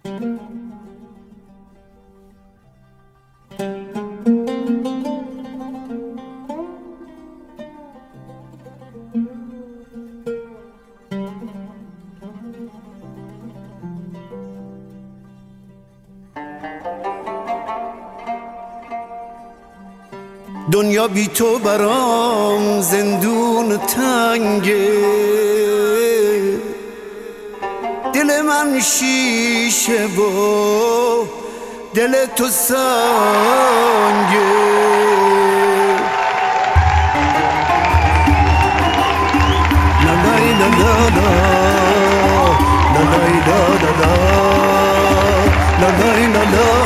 دنیا بی تو برام زندون تنگه، دل من شیشه و دل تو سنگه. لا لا لا لا لا لا لا لا لا لا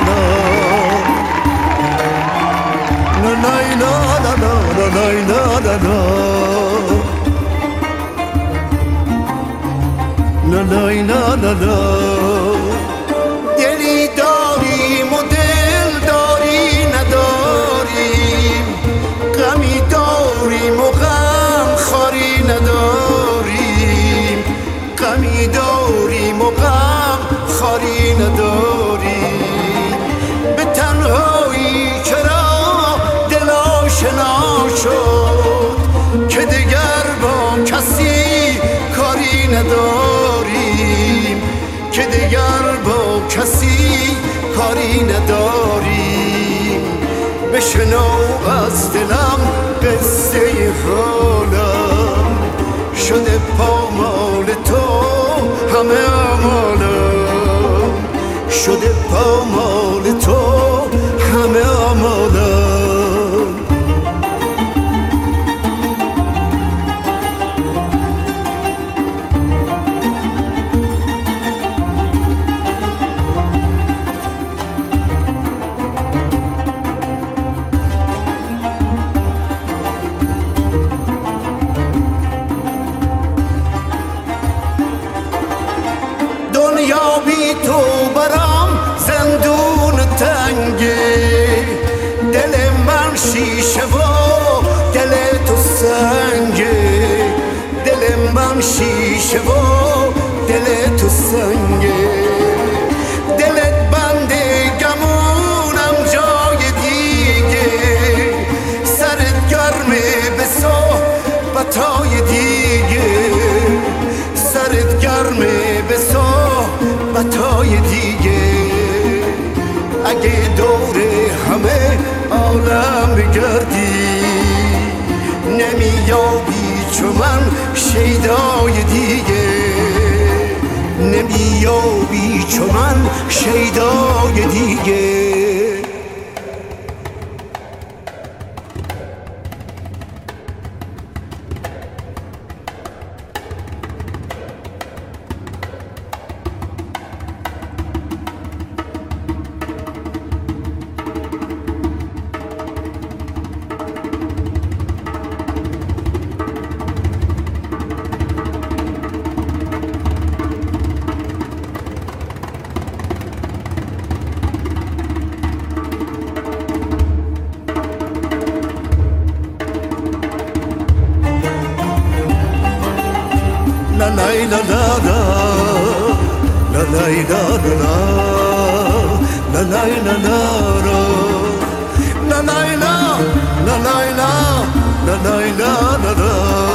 لا دلی داریم و دل داری نداریم، غمی داریم و غم خاری نداریم، غمی داریم و غم خاری نداریم. به تنهایی چرا دل آشنا شد که دیگر با کسی کاری نداریم، که دیگر با کسی کاری نداریم. بشنو از دلم قصه حالم، شده پامال تو همه آمالم، شده پامال تو همه آمالم. دنیا بی تو برام زندون تنگه، دل من شیشه و دل تو سنگه، دل من شیشه و دل تو سنگه. دلت بنده گمونم جای دیگه، سرت گرمه به صحبتای دیگه، سرت گرمه به صحبتای دیگه. اگه دور همه عالم بگردی، نمیابی چو من شیدای دیگه، نمیابی چو من شیدای دیگه. La la la la la la la la la la la la la la la la la.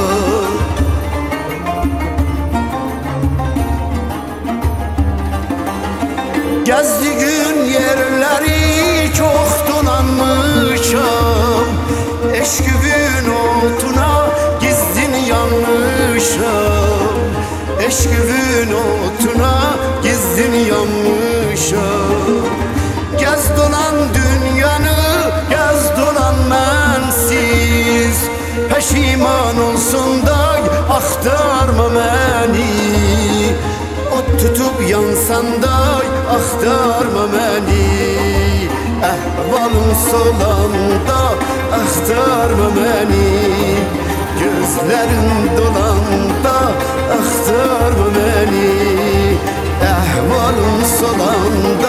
Gezdiğin yerleri çok dolanmışam, eşkıvın otuna gizdin yanmışam, eşkıvın otuna gizdin yanmışam. Gez dolan dünyanı, gez dolan mensiz, peşiman olsun da aktarma beni. Ot tutup yansan da aktarma beni. Ehvalım solanda aktarma beni. Gözlerin dolanda aktarma beni. Ehvalım solanda